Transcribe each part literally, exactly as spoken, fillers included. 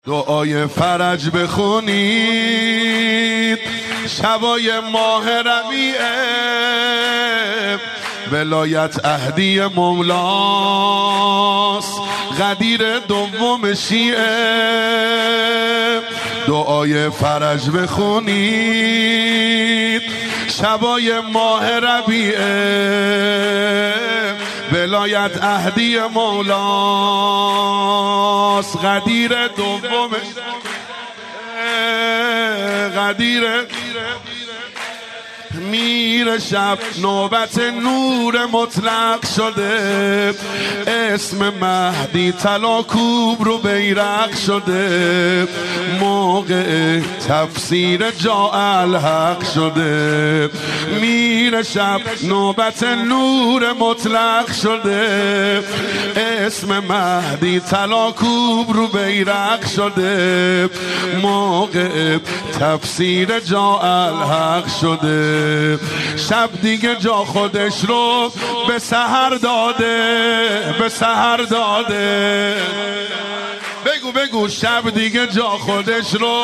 دعای فرج بخونید شبای ماه ربیعه، ولایت اهدی مولاست غدیر دوم شیعه. دعای فرج بخونید شبای ماه ربیعه، ولایت اهدی مولاست غدیر دوم غدیر. میر شب نوبت نور مطلق شده، اسم مهدی طلا کوب رو بیرق شده، موقع تفسیر جاء الحق شده. میر شب نوبت نور مطلق شده، اسم مهدی طلا کوب رو بیرق شده، موقع تفسیر جاء الحق شده. شب دیگه جا خودش رو به سحر داده، به سحر داده. بگو بگو شب دیگه جا خودش رو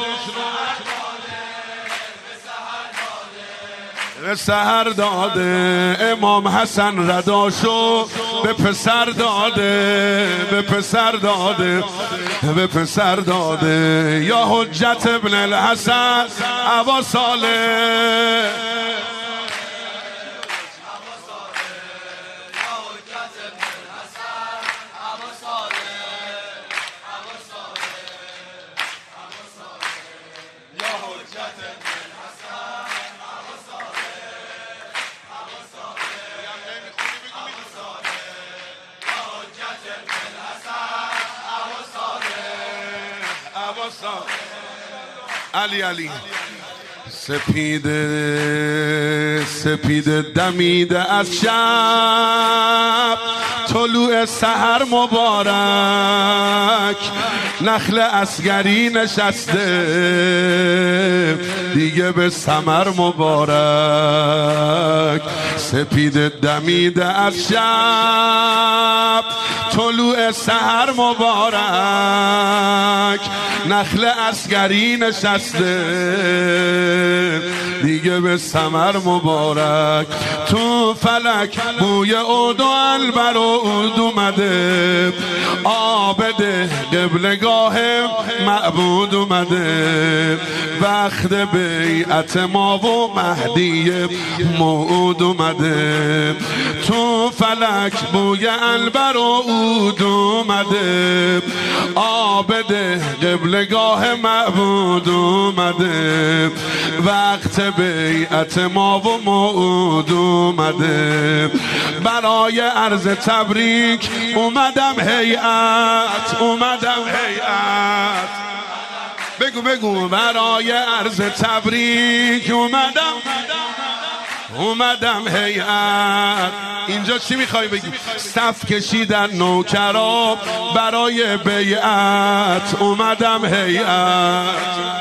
به سحر داده. امام حسن رداشو به پسر داده، به پسر داده، به پسر داده. یا حجت ابن الحسن ابا صالح، علی علی. سپیده سپیده دمیده از شب، طلوع سحر مبارک، نخل عسگری نشسته دیگه به ثمر مبارک. سپیده دمیده از شب، طلوع سحر مبارک، نخل عسگری نشسته دیگه به ثمر مبارک. تو فلک بوی عود و عنبر و عود اومده، عابد قبلگاه معبود اومده، وقت بیعت ما و مهدی موعود اومده. تو فلک بوی عنبر و عود اومده، عابد قبلگاه معبود اومده، وقت بیعت ما و موعود اومده. برای عرض تبریک اومدم هیئت، اومدم هیئت. بگو بگو برای عرض تبریک اومدم، اومدم هیئت. اینجا چی میخوای بگی؟ صف کشیدن نوکرا برای بیعت، اومدم هیئت.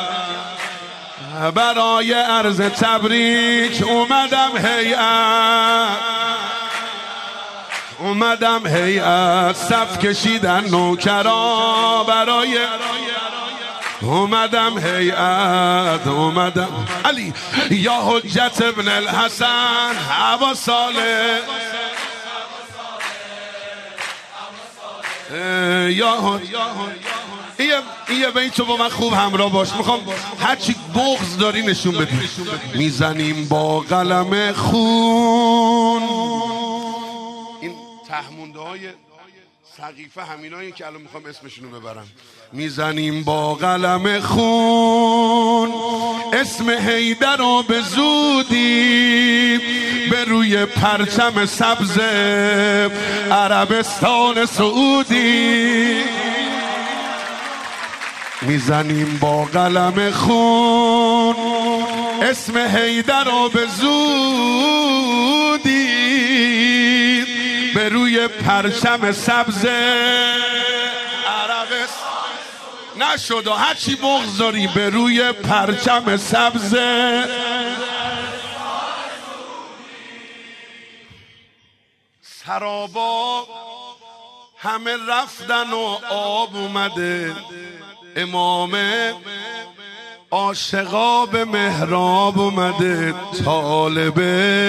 برای عرض تبریک اومدم هیئت، اومدم هیئت. صف کشیدن نوکرا برای اومدم هیئت، اومدم. علی یا حجت ابن الحسن ابا صالح، یا یه یه بیتو با من خوب همراه باش. میخوام هرچی بغض داری نشون بدی. میزنیم با قلم خون. این تهمونده های سقیفه همینایی که الان میخوام اسمشونو ببرم. میزنیم با قلم خون اسم حیدر رو به زودی به روی پرچم سبز عربستان سعودی. میزنیم با قلم خون اسم حیدر رو به زودی به روی پرچم سبز عربستان. نشد و هرچی بغض داری به روی پرچم سبز. سرابا همه رفتن و آب اومده، امام عاشقا به محراب اومده، طالب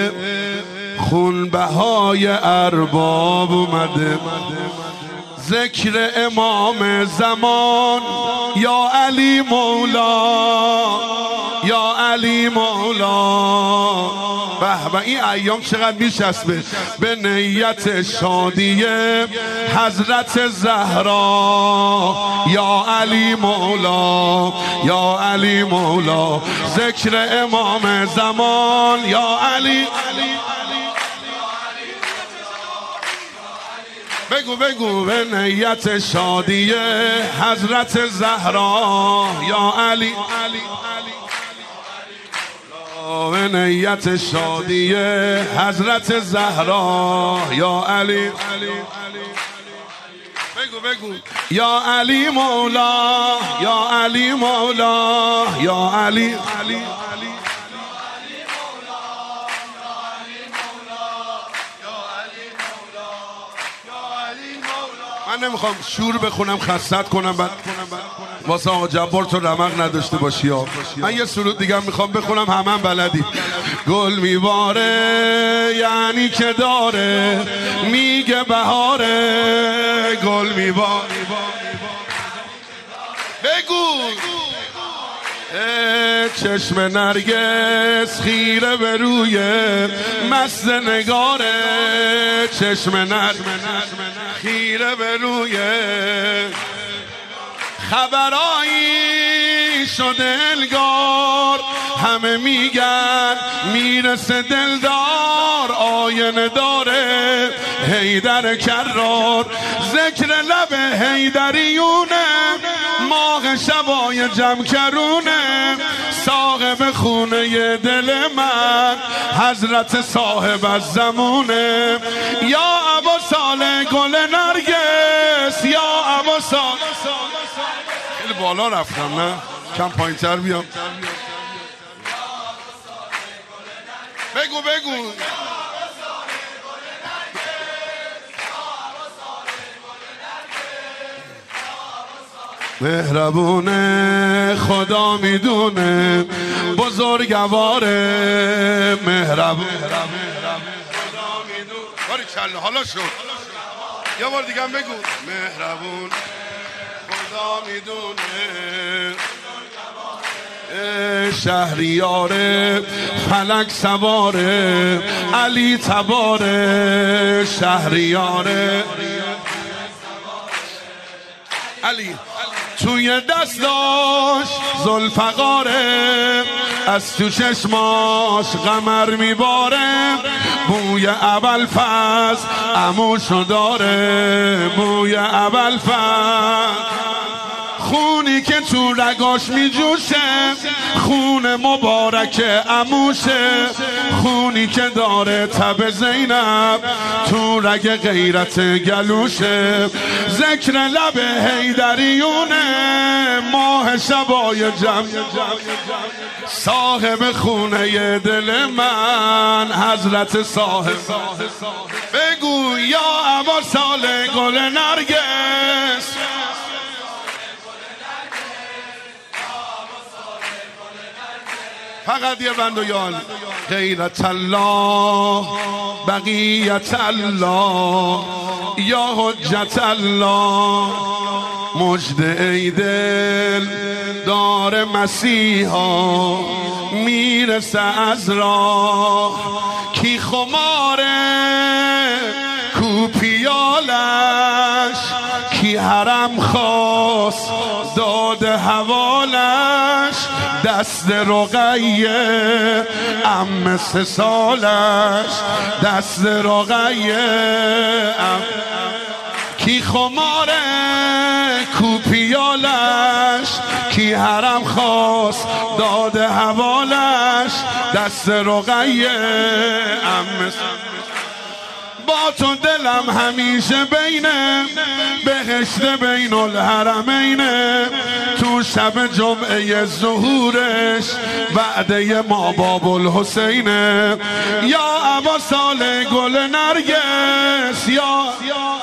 خونبهای ارباب اومده. ذکر امام زمان یا علی مولا، یا علی مولا. به به این ایام چقدر میچسبه به نیت شادی حضرت زهرا. یا علی مولا، یا علی مولا. ذکر امام زمان یا علی. بگو بگو به نیت شادی حضرت زهرا یا علی. به نیت شادی حضرت زهرا یا علی. بگو بگو یا علی مولا، یا علی مولا، یا علی. من نمیخوام شور بخونم خستت کنم بعد واسه آقا جبار تو رمق نداشته باشی ها. من یه سرود دیگه میخوام بخونم، همه هم بلدی. گل میباره یعنی که داره، میگه بهاره. گل میباره بگو چشم نرگس خیره به روی مست نگاره. چشم نرگس خیره به روی خبرایی شده الگار، همه میگن میرسه دلدار. آینه داره حیدر کرار، ذکر لب حیدریونه، ماه شبای جمع کرونه. صاحب خونه دل من حضرت صاحب از زمونه. یا ابا صالح گل نرگس، یا ابا صالح. خیلی بالا رفتم نه؟ کم پایین تر بیام. بگو بگو مهربونه خدا میدونه، بزرگواره. مهربون خدا میدونه. باری چله حالا شد. یه بار دیگه هم بگو مهربون خدا میدونه. شهریاره فلک سواره، علی تباره. شهریاره علی توی دستاش ذوالفقاره، از تو چشماش قمر میباره. بوی ابوالفضل عموشو داره، بوی ابوالفضل. خونی که تو رگاش میجوشه، خون مبارک عموشه. خونی که داره تب زینب، تو رگ غیرت گلوشه. ذکر لب حیدریونه، ماه شبای جمع. صاحب خونه دل من حضرت صاحب. بگو یا ابا صالح گل نرگس. فقط یه بند و یال. غیرت الله بقیت الله یا حجت الله. مجد ای دل دار مسیحا، میرسه از راه. کی خماره کو پیالش، کی حرم خواست داد حوالش. دست رقیه ام سه سالش، دست رقیه ام. کی خماره کو پیالش، کی حرم خواست داد حوالش. دست رقیه ام. با تو دلم همیشه بینه، بهشت بین الحرمینه. تو شب جمعه ظهورش وعده ما باب الحسینه. یا ابا صالح گل نرگس، یا